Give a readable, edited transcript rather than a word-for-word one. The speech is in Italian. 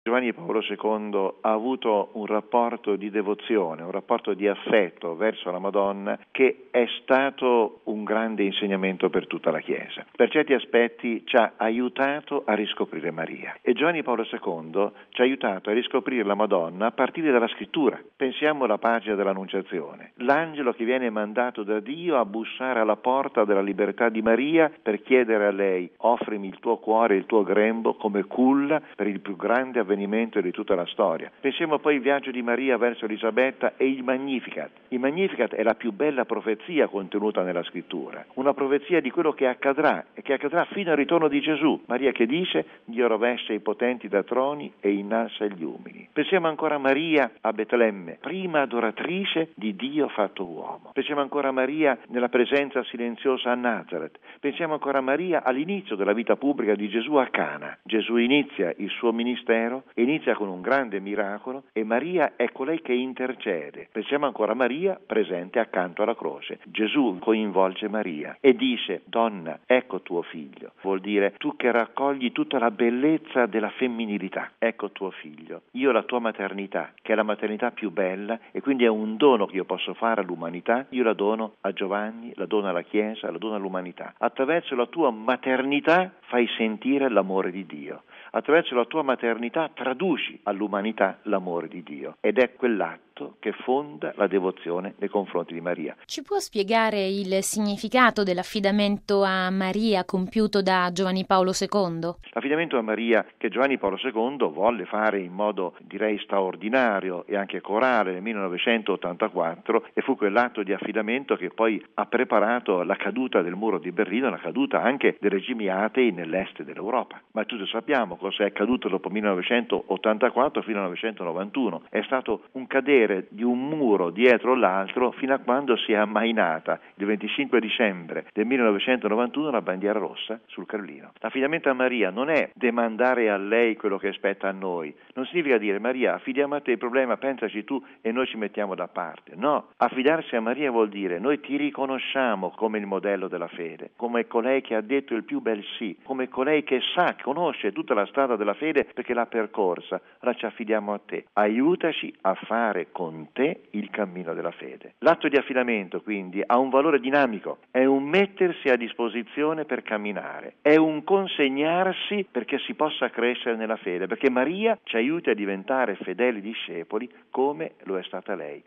Giovanni Paolo II ha avuto un rapporto di devozione, un rapporto di affetto verso la Madonna che è stato un grande insegnamento per tutta la Chiesa. Per certi aspetti ci ha aiutato a riscoprire Maria e Giovanni Paolo II ci ha aiutato a riscoprire la Madonna a partire dalla Scrittura. Pensiamo alla pagina dell'Annunciazione, l'angelo che viene mandato da Dio a bussare alla porta della libertà di Maria per chiedere a lei: offrimi il tuo cuore, il tuo grembo come culla per il più grande avvenimento di tutta la storia. Pensiamo poi al viaggio di Maria verso Elisabetta e il Magnificat. Il Magnificat è la più bella profezia contenuta nella Scrittura, una profezia di quello che accadrà e che accadrà fino al ritorno di Gesù. Maria che dice: Dio rovescia i potenti da troni e innalza gli umili. Pensiamo ancora a Maria a Betlemme, prima adoratrice di Dio fatto uomo. Pensiamo ancora a Maria nella presenza silenziosa a Nazareth. Pensiamo ancora a Maria all'inizio della vita pubblica di Gesù a Cana. Gesù inizia il suo ministero, inizia con un grande miracolo e Maria è colei che intercede. Pensiamo ancora a Maria presente accanto alla croce. Gesù coinvolge Maria e dice: donna, ecco tuo figlio. Vuol dire: tu che raccogli tutta la bellezza della femminilità, ecco tuo figlio. Io la tua maternità, che è la maternità più bella e quindi è un dono che io posso fare all'umanità, io la dono a Giovanni, la dono alla Chiesa, la dono all'umanità. Attraverso la tua maternità fai sentire l'amore di Dio. Attraverso la tua maternità traduci all'umanità l'amore di Dio ed è quell'atto che fonda la devozione nei confronti di Maria. Ci può spiegare il significato dell'affidamento a Maria compiuto da Giovanni Paolo II? L'affidamento a Maria che Giovanni Paolo II volle fare in modo direi straordinario e anche corale nel 1984 e fu quell'atto di affidamento che poi ha preparato la caduta del muro di Berlino, la caduta anche dei regimi atei nell'est dell'Europa. Ma tutti sappiamo cosa è accaduto dopo 1984 fino al 1991. È stato un cadere di un muro dietro l'altro fino a quando si è ammainata il 25 dicembre del 1991 la bandiera rossa sul Cremlino. L'affidamento a Maria non è demandare a lei quello che spetta a noi, non significa dire: Maria, affidiamo a te il problema, pensaci tu e noi ci mettiamo da parte. No, affidarsi a Maria vuol dire: noi ti riconosciamo come il modello della fede, come colei che ha detto il più bel sì, come colei che sa, conosce tutta la strada della fede perché l'ha percorsa. Allora ci affidiamo a te, aiutaci a fare con te il cammino della fede. L'atto di affidamento quindi ha un valore dinamico, è un mettersi a disposizione per camminare, è un consegnarsi perché si possa crescere nella fede, perché Maria ci aiuta a diventare fedeli discepoli come lo è stata lei.